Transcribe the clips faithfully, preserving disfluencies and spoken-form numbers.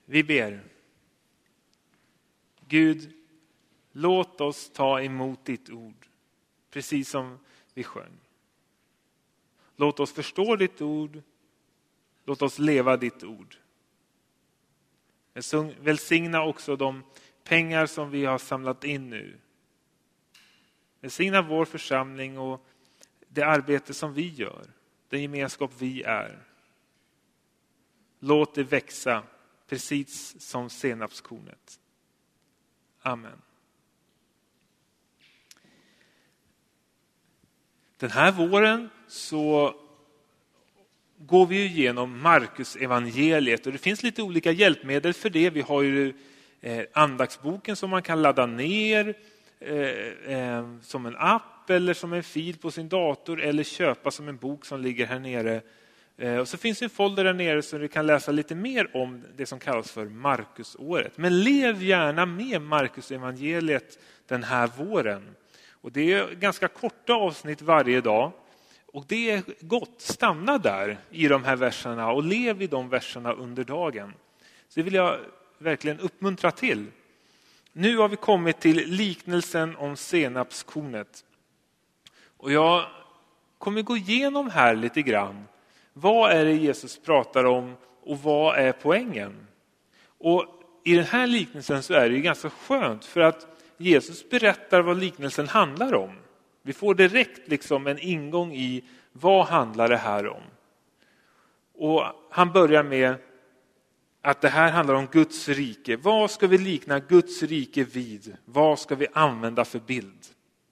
Vi ber. Gud, låt oss ta emot ditt ord, precis som vi sjöng. Låt oss förstå ditt ord. Låt oss leva ditt ord. Välsigna också de pengar som vi har samlat in nu. Välsigna vår församling och det arbete som vi gör. Den gemenskap vi är. Låt det växa precis som senapskornet. Amen. Den här våren så går vi igenom Markus evangeliet och det finns lite olika hjälpmedel för det. Vi har ju eh, andagsboken som man kan ladda ner eh, eh, som en app eller som en fil på sin dator eller köpa som en bok som ligger här nere. Eh, och så finns en folder där nere så du kan läsa lite mer om det som kallas för Markusåret. Men lev gärna med Markus evangeliet den här våren. Och det är ganska korta avsnitt varje dag. Och det är gott, stanna där i de här verserna och lev i de verserna under dagen. Så det vill jag verkligen uppmuntra till. Nu har vi kommit till liknelsen om senapskornet. Och jag kommer gå igenom här lite grann. Vad är det Jesus pratar om och vad är poängen? Och i den här liknelsen så är det ju ganska skönt för att Jesus berättar vad liknelsen handlar om. Vi får direkt liksom en ingång i vad handlar det här om. Och han börjar med att det här handlar om Guds rike. Vad ska vi likna Guds rike vid? Vad ska vi använda för bild?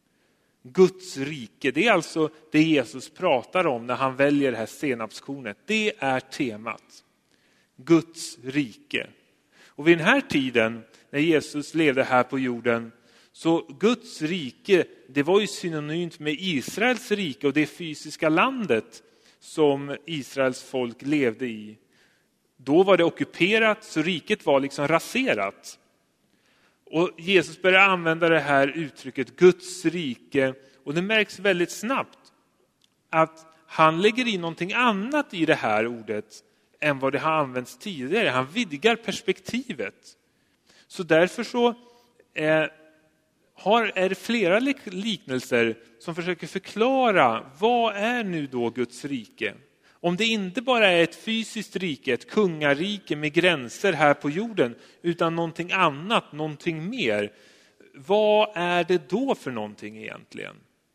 Guds rike, det är alltså det Jesus pratar om när han väljer det här senapskornet. Det är temat. Guds rike. Och vid den här tiden när Jesus levde här på jorden så Guds rike, det var ju synonymt med Israels rike och det fysiska landet som Israels folk levde i. Då var det ockuperat så riket var liksom raserat. Och Jesus börjar använda det här uttrycket Guds rike och det märks väldigt snabbt att han lägger in någonting annat i det här ordet än vad det har använts tidigare. Han vidgar perspektivet. Så därför så eh, har, är det flera liknelser som försöker förklara vad är nu då Guds rike. Om det inte bara är ett fysiskt rike, ett kungarike med gränser här på jorden, utan någonting annat, någonting mer. Vad är det då för någonting egentligen?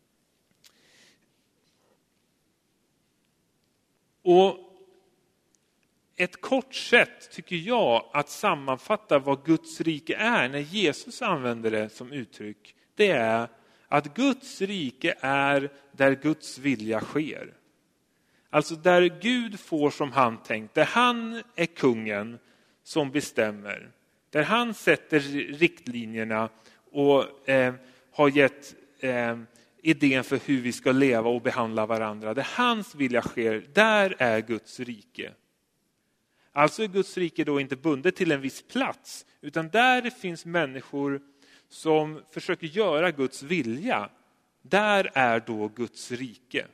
Och ett kort sätt tycker jag att sammanfatta vad Guds rike är när Jesus använder det som uttryck, det är att Guds rike är där Guds vilja sker. Alltså där Gud får som han tänkt, där han är kungen som bestämmer. Där han sätter riktlinjerna och eh, har gett eh, idén för hur vi ska leva och behandla varandra. Där hans vilja sker, där är Guds rike. Alltså är Guds rike då inte bundet till en viss plats, utan där det finns människor som försöker göra Guds vilja, där är då Guds rike.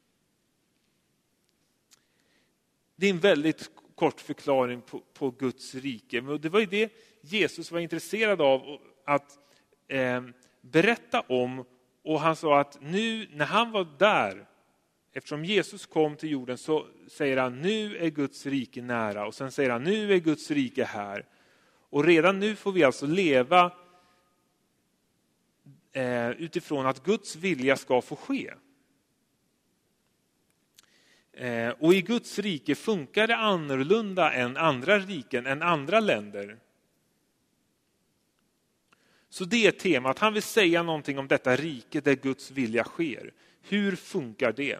Det är en väldigt kort förklaring på, på Guds rike. Men det var ju det Jesus var intresserad av att eh, berätta om. Och han sa att nu när han var där, eftersom Jesus kom till jorden, så säger han nu är Guds rike nära. Och sen säger han nu är Guds rike här. Och redan nu får vi alltså leva eh, utifrån att Guds vilja ska få ske. Och i Guds rike funkar det annorlunda än andra riken, än andra länder. Så det är temat. Han vill säga någonting om detta rike där Guds vilja sker. Hur funkar det?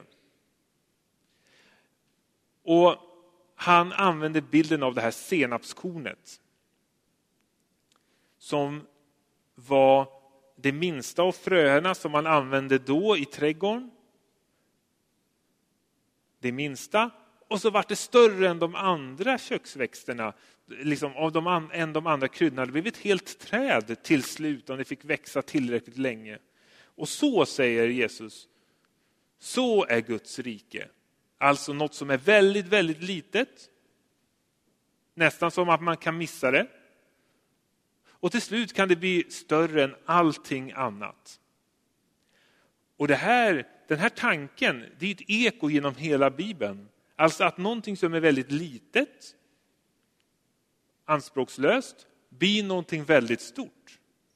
Och han använder bilden av det här senapskornet. Som var det minsta av fröerna som man använde då i trädgården. Det minsta. Och så var det större än de andra köksväxterna. Liksom av de, än de andra kryddorna. Det blev ett helt träd till slut om det fick växa tillräckligt länge. Och så säger Jesus. Så är Guds rike. Alltså något som är väldigt, väldigt litet. Nästan som att man kan missa det. Och till slut kan det bli större än allting annat. Och det här, den här tanken, det är ett eko genom hela Bibeln. Alltså att någonting som är väldigt litet, anspråkslöst, blir någonting väldigt stort.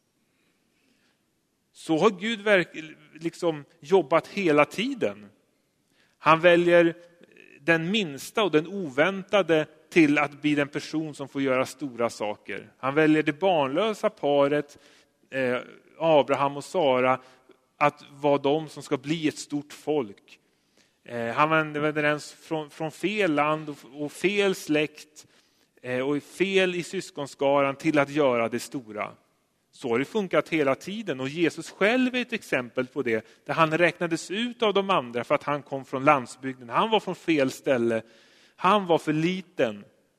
Så har Gud verkligen liksom jobbat hela tiden. Han väljer den minsta och den oväntade till att bli den person som får göra stora saker. Han väljer det barnlösa paret, eh, Abraham och Sara, att vara de som ska bli ett stort folk. Eh, han vänder den från, från fel land och, och fel släkt eh, och fel i syskonskaran till att göra det stora. Så har det funkat hela tiden, och Jesus själv är ett exempel på det, där han räknades ut av de andra för att han kom från landsbygden. Han var från fel ställe, han var för liten.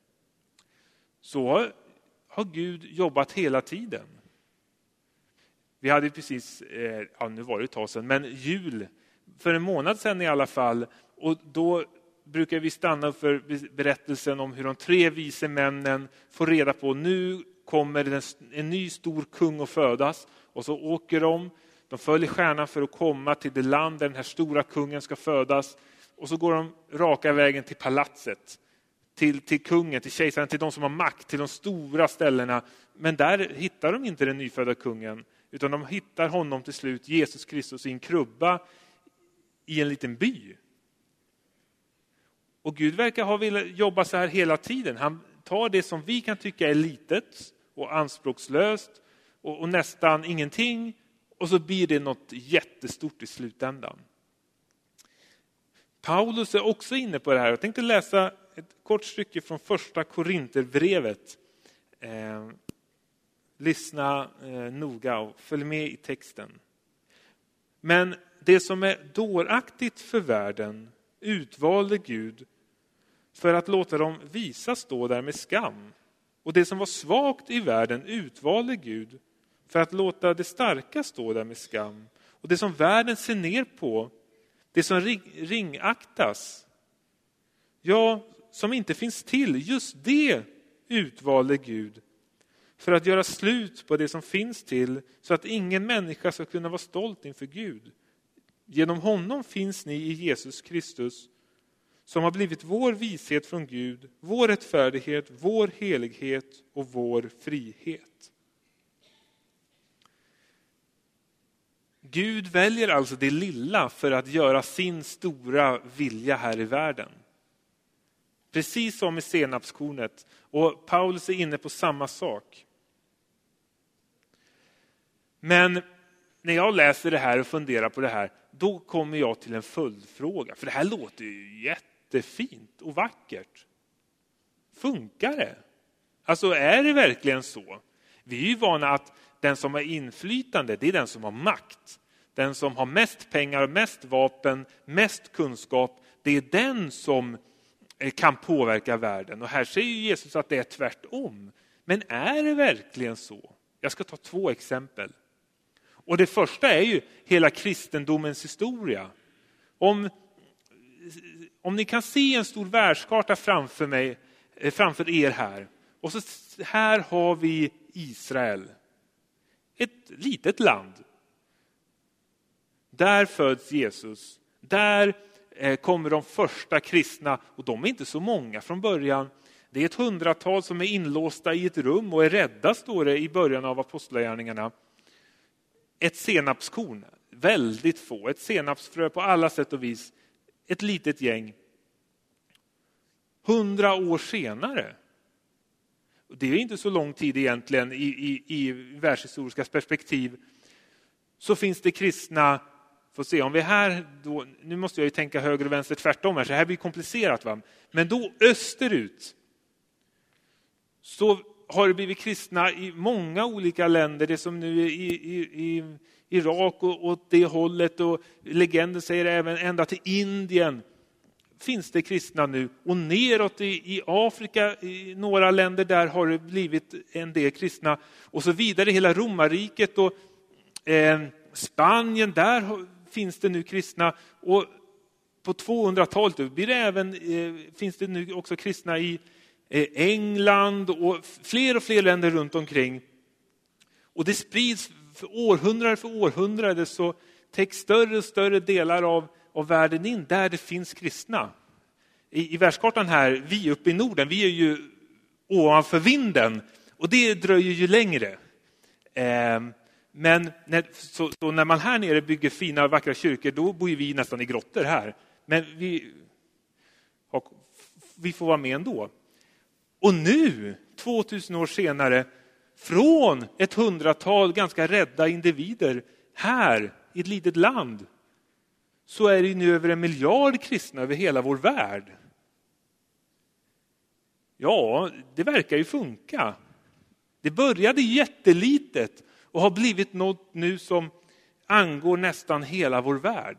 Så har Gud jobbat hela tiden. Vi hade precis, ja nu var det ett tag sedan, men jul för en månad sedan i alla fall, och då brukar vi stanna för berättelsen om hur de tre vise männen får reda på nu kommer en ny stor kung att födas, och så åker de, de följer stjärnan för att komma till det land där den här stora kungen ska födas, och så går de raka vägen till palatset, till, till kungen, till kejsaren, till de som har makt, till de stora ställena. Men där hittar de inte den nyfödda kungen, utan de hittar honom till slut, Jesus Kristus, i en krubba i en liten by. Och Gud verkar ha velat jobba så här hela tiden. Han tar det som vi kan tycka är litet och anspråkslöst och, och nästan ingenting, och så blir det något jättestort i slutändan. Paulus är också inne på det här. Jag tänkte läsa ett kort stycke från första Korinterbrevet. Eh, lyssna eh, noga och följ med i texten. Men det som är dåraktigt för världen utvalde Gud för att låta dem visa stå där med skam. Och det som var svagt i världen utvalde Gud för att låta det starka stå där med skam. Och det som världen ser ner på, det som ringaktas, ja, som inte finns till, just det utvalde Gud för att göra slut på det som finns till, så att ingen människa ska kunna vara stolt inför Gud. Genom honom finns ni i Jesus Kristus, som har blivit vår vishet från Gud, vår rättfärdighet, vår helighet och vår frihet. Gud väljer alltså det lilla för att göra sin stora vilja här i världen. Precis som i senapskornet. Och Paulus är inne på samma sak. Men när jag läser det här och funderar på det här, då kommer jag till en följdfråga. För det här låter ju jättefint och vackert. Funkar det? Alltså är det verkligen så? Vi är ju vana att den som har inflytande, det är den som har makt. Den som har mest pengar, mest vapen, mest kunskap, det är den som kan påverka världen. Och här säger Jesus att det är tvärtom. Men är det verkligen så? Jag ska ta två exempel. Och det första är ju hela kristendomens historia. Om, om ni kan se en stor världskarta framför mig, framför er här. Och så här har vi Israel. Ett litet land. Där föds Jesus. Där kommer de första kristna, och de är inte så många från början. Det är ett hundratal som är inlåsta i ett rum och är rädda, står det i början av apostlagärningarna. Ett senapskorn, väldigt få. Ett senapsfrö på alla sätt och vis. Ett litet gäng. Hundra år senare. Det är inte så lång tid egentligen i, i, i världshistoriska perspektiv. Så finns det kristna. Får se om vi är här då, nu måste jag ju tänka höger och vänster tvärtom här, så här blir komplicerat, va? Men då österut så har det blivit kristna i många olika länder, det som nu är i, i, i Irak och åt det hållet, och legenden säger även ända till Indien finns det kristna nu, och neråt i, i Afrika, i några länder där har det blivit en del kristna, och så vidare hela Romarriket och eh, Spanien, där har, finns det nu kristna, och på tvåhundratalet blir det även, eh, finns det nu också kristna i, England och fler och fler länder runt omkring. Och det sprids för århundrade för århundrade, så täcks större och större delar av, av världen in där det finns kristna. I, i världskartan här, vi uppe i Norden, vi är ju ovanför vinden och det dröjer ju längre. Eh, men när, så, så när man här nere bygger fina vackra kyrkor, då bor vi nästan i grottor här. Men vi, vi får vara med ändå. Och nu, tvåtusen år senare, från ett hundratal ganska rädda individer här i ett litet land, så är det nu över en miljard kristna över hela vår värld. Ja, det verkar ju funka. Det började jättelitet och har blivit något nu som angår nästan hela vår värld.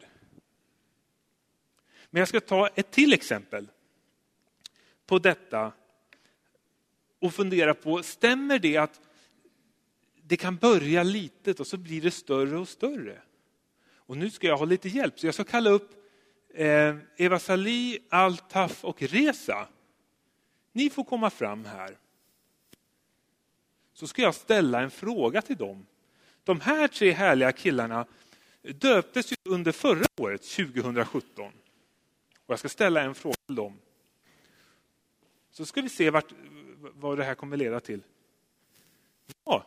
Men jag ska ta ett till exempel på detta och fundera på, stämmer det att det kan börja litet och så blir det större och större? Och nu ska jag ha lite hjälp, så jag ska kalla upp eh, Eva Salih, Altaf och Reza. Ni får komma fram här. Så ska jag ställa en fråga till dem. De här tre härliga killarna döptes ju under förra året, tjugohundrasjutton. Och jag ska ställa en fråga till dem. Så ska vi se vart, vad det här kommer leda till. Ja.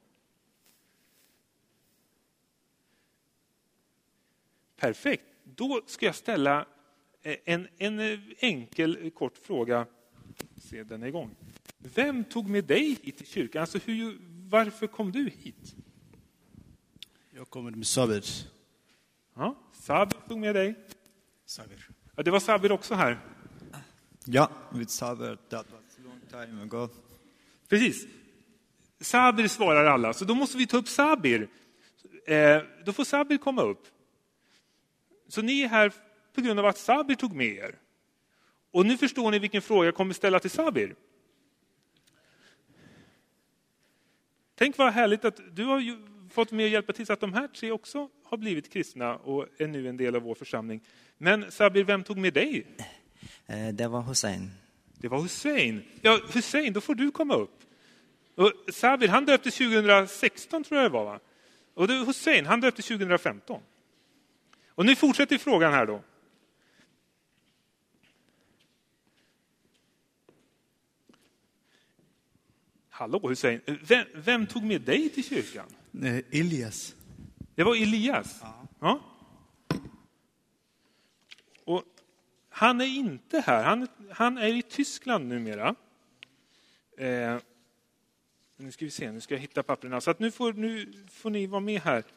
Perfekt. Då ska jag ställa en, en enkel kort fråga. Se, den är igång. Vem tog med dig hit till kyrkan? Alltså hur, varför kom du hit? Jag kommer med Sabir. Ja, Sabir tog med dig. Sabir. Ja, det var Sabir också här. Ja, with Sabir, that was a long time ago. Precis. Sabir svarar alla, så då måste vi ta upp Sabir. Eh, då får Sabir komma upp. Så ni är här på grund av att Sabir tog med er. Och nu förstår ni vilken fråga jag kommer ställa till Sabir. Tänk vad härligt att du har ju fått med och hjälpa till så att de här tre också har blivit kristna och är nu en del av vår församling. Men Sabir, vem tog med dig? Det var Hussein. Det var Hussein. Ja, Hussein, då får du komma upp. Och Sabir, han döpte tjugohundrasexton tror jag det var, va? Och det, Hussein, han döpte tjugohundrafemton. Och nu fortsätter frågan här då. Hallå Hussein, vem, vem tog med dig till kyrkan? Eh, Elias. Det var Elias. Ja. Ja. Och han är inte här. Han, han är i Tyskland numera. Eh, nu ska vi se, nu ska jag hitta papperna. Så att nu, får, nu får ni vara med här.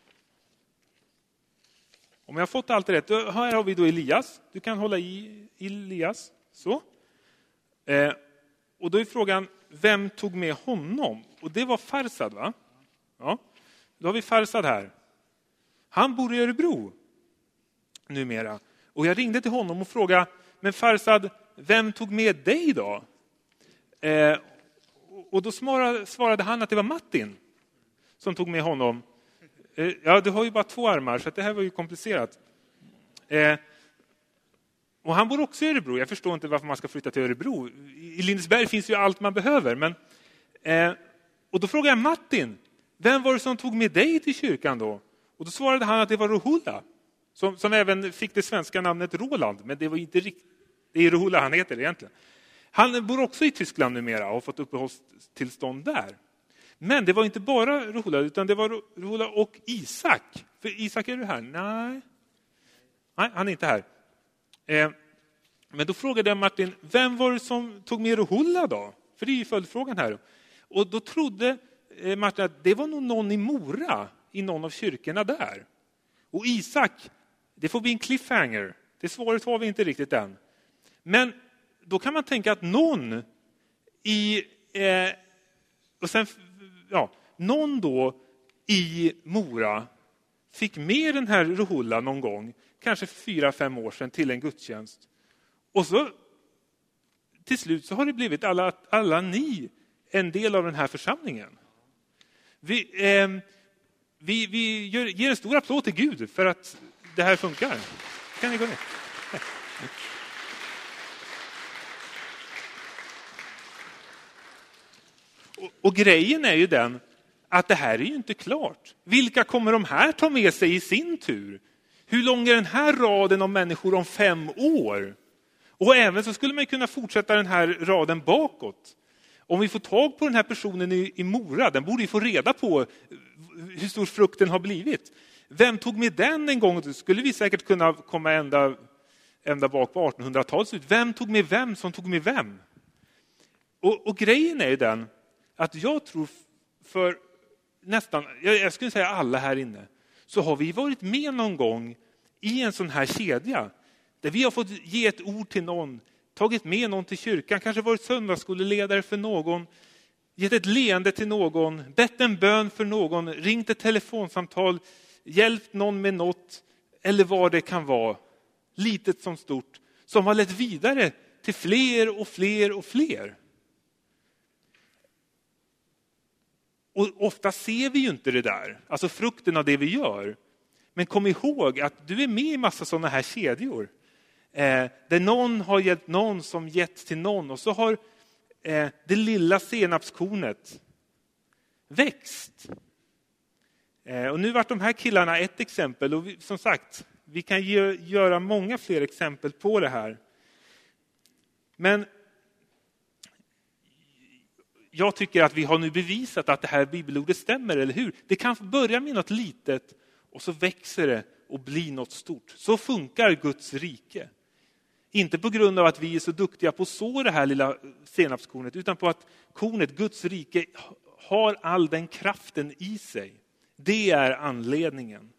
Om jag har fått allt rätt, då, här har vi då Elias. Du kan hålla i Elias. Så. Eh, och då är frågan, vem tog med honom? Och det var Farsad, va? Ja. Då har vi Farsad här. Han bor i Örebro numera. Och jag ringde till honom och frågade, men Farsad, vem tog med dig då? Eh, och då svarade, svarade han att det var Martin som tog med honom. Eh, ja, du har ju bara två armar, så det här var ju komplicerat. Eh, och han bor också i Örebro. Jag förstår inte varför man ska flytta till Örebro. I Lindesberg finns ju allt man behöver. Men, eh, och då frågade jag Martin, vem var det som tog med dig till kyrkan då? Och då svarade han att det var Ruhula. Som, som även fick det svenska namnet Roland. Men det var inte riktigt, det är Ruhula han heter egentligen. Han bor också i Tyskland numera och har fått uppehållstillstånd där. Men det var inte bara Ruhula, utan det var Ruhula och Isak. För Isak, är du här? Nej, Nej han är inte här. Eh, men då frågade jag Martin, vem var det som tog med Ruhula då? För det är ju följdfrågan här. Och då trodde eh, Martin att det var nog någon i Mora, i någon av kyrkorna där. Och Isak, det får bli en cliffhanger. Det svaret har vi inte riktigt än. Men då kan man tänka att någon i eh, och sen ja, någon då i Mora fick med den här Ruhula någon gång, kanske fyra, fem år sedan, till en gudstjänst. Och så till slut så har det blivit alla, alla ni en del av den här församlingen. Vi, eh, vi, vi gör, ger en stor applåd till Gud för att det här funkar. Kan ni gå ner? Och, och grejen är ju den att det här är ju inte klart. Vilka kommer de här ta med sig i sin tur? Hur lång är den här raden av människor om fem år? Och även så skulle man kunna fortsätta den här raden bakåt. Om vi får tag på den här personen i, i Mora, den borde ju få reda på hur stor frukten har blivit. Vem tog med den en gång? Skulle vi säkert kunna komma ända, ända bak på artonhundratalet. Vem tog med vem som tog med vem? Och, och grejen är ju den att jag tror för nästan, jag skulle säga alla här inne, så har vi varit med någon gång i en sån här kedja. Där vi har fått ge ett ord till någon, tagit med någon till kyrkan, kanske varit söndagsskoleledare för någon, gett ett leende till någon, bett en bön för någon, ringt ett telefonsamtal, hjälpt någon med något eller vad det kan vara, litet som stort, som har lett vidare till fler och fler och fler. Och ofta ser vi ju inte det där, alltså frukten av det vi gör. Men kom ihåg att du är med i massa sådana här kedjor. Eh, där någon har hjälpt någon som gett till någon. Och så har eh, det lilla senapskornet växt. Eh, och nu var de här killarna ett exempel. Och vi, som sagt, vi kan ge, göra många fler exempel på det här. Men jag tycker att vi har nu bevisat att det här bibelordet stämmer, eller hur? Det kan börja med något litet och så växer det och blir något stort. Så funkar Guds rike. Inte på grund av att vi är så duktiga på att så det här lilla senapskornet, utan på att kornet, Guds rike, har all den kraften i sig. Det är anledningen.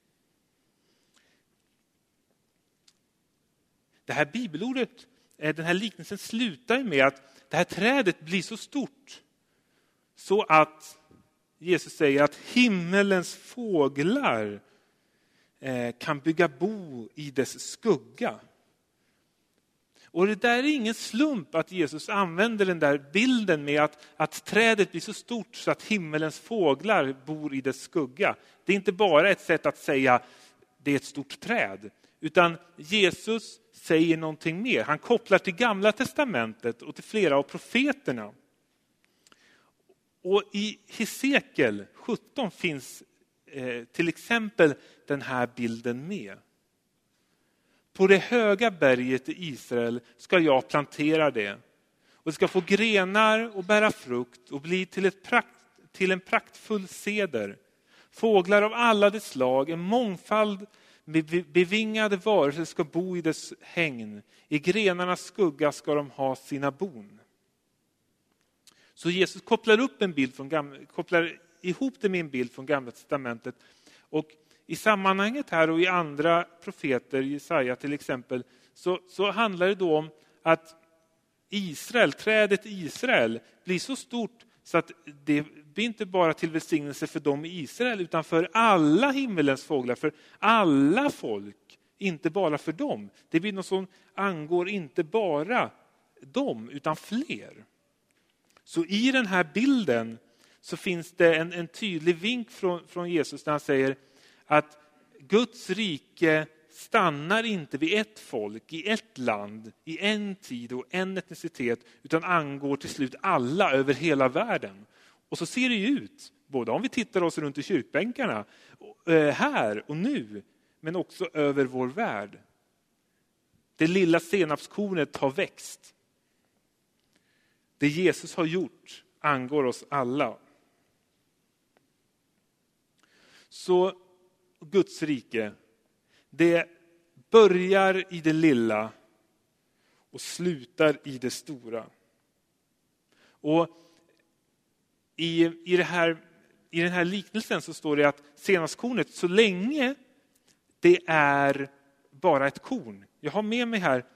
Det här bibelordet, den här liknelsen slutar med att det här trädet blir så stort så att Jesus säger att himmelens fåglar kan bygga bo i dess skugga. Och det där är ingen slump att Jesus använder den där bilden med att, att trädet blir så stort så att himmelens fåglar bor i dess skugga. Det är inte bara ett sätt att säga det är ett stort träd, utan Jesus säger någonting mer. Han kopplar till Gamla testamentet och till flera av profeterna. Och i Hesekiel sjutton finns eh, till exempel den här bilden med. På det höga berget i Israel ska jag plantera det. Och det ska få grenar och bära frukt och bli till, ett prakt, till en praktfull ceder. Fåglar av alla dess slag, en mångfald bevingade varelser ska bo i dess hägn. I grenarnas skugga ska de ha sina bon. Så Jesus kopplar upp en bild från gamla, kopplar ihop det med en bild från Gamla testamentet. Och i sammanhanget här och i andra profeter, Jesaja till exempel, så, så handlar det då om att Israel, trädet Israel, blir så stort så att det blir inte bara till välsignelse för dem i Israel, utan för alla himmelens fåglar, för alla folk, inte bara för dem. Det blir något som angår inte bara dem, utan fler. Så i den här bilden så finns det en, en tydlig vink från, från Jesus när han säger att Guds rike stannar inte vid ett folk, i ett land, i en tid och en etnicitet, utan angår till slut alla över hela världen. Och så ser det ju ut, både om vi tittar oss runt i kyrkbänkarna, här och nu, men också över vår värld. Det lilla senapskornet har växt. Det Jesus har gjort angår oss alla. Så Guds rike, det börjar i det lilla och slutar i det stora. Och i, i, det här, i den här liknelsen så står det att senapskornet, så länge det är bara ett korn. Jag har med mig här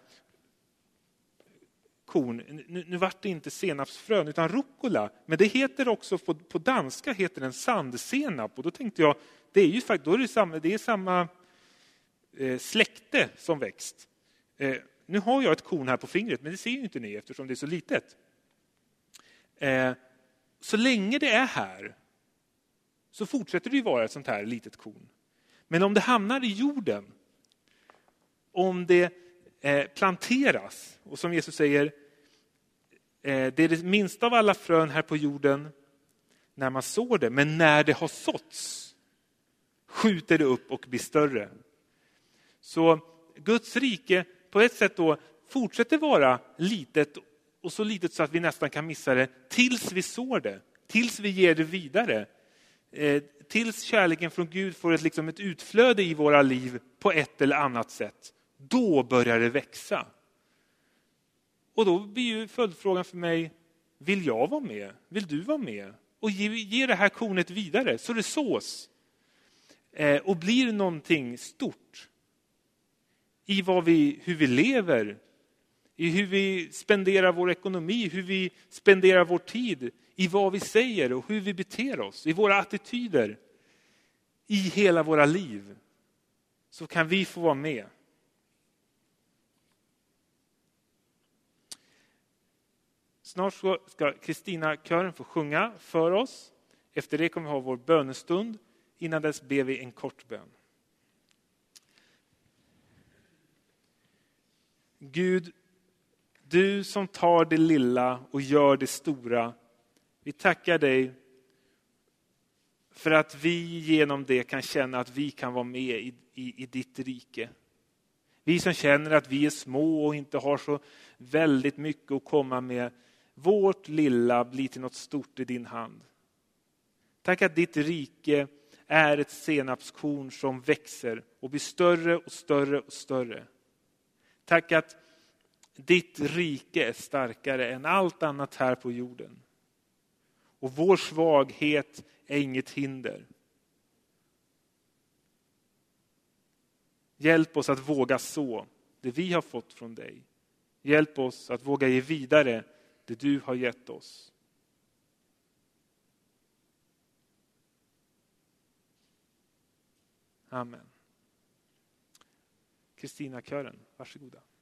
korn. Nu, nu var det inte senapsfrön utan rucola. Men det heter också, på, på danska heter den sandsenap. Och då tänkte jag, det är ju faktiskt, då är det samma, det är samma eh, släkte som växt. Eh, nu har jag ett korn här på fingret, men det ser ju inte ni eftersom det är så litet. Eh, så länge det är här så fortsätter det ju vara ett sånt här litet korn. Men om det hamnar i jorden, om det eh, planteras, och som Jesus säger, Eh, det är det minsta av alla frön här på jorden när man sår det. Men när det har såtts skjuter det upp och blir större. Så Guds rike på ett sätt då fortsätter vara litet och så litet så att vi nästan kan missa det tills vi sår det. Tills vi ger det vidare. Eh, tills kärleken från Gud får ett, liksom ett utflöde i våra liv på ett eller annat sätt. Då börjar det växa. Och då blir ju följdfrågan för mig, vill jag vara med? Vill du vara med? Och ge, ge det här kornet vidare så det sås. Eh, och blir någonting stort. I vad vi, hur vi lever. I hur vi spenderar vår ekonomi. Hur vi spenderar vår tid. I vad vi säger och hur vi beter oss. I våra attityder. I hela våra liv. Så kan vi få vara med. Snart ska Kristina kören få sjunga för oss. Efter det kommer vi ha vår bönestund. Innan dess ber vi en kort bön. Gud, du som tar det lilla och gör det stora. Vi tackar dig för att vi genom det kan känna att vi kan vara med i, i, i ditt rike. Vi som känner att vi är små och inte har så väldigt mycket att komma med. Vårt lilla blir till något stort i din hand. Tack att ditt rike är ett senapskorn som växer och blir större och större och större. Tack att ditt rike är starkare än allt annat här på jorden. Och vår svaghet är inget hinder. Hjälp oss att våga så det vi har fått från dig. Hjälp oss att våga ge vidare det du har gett oss. Amen. Kristina kören, varsågoda.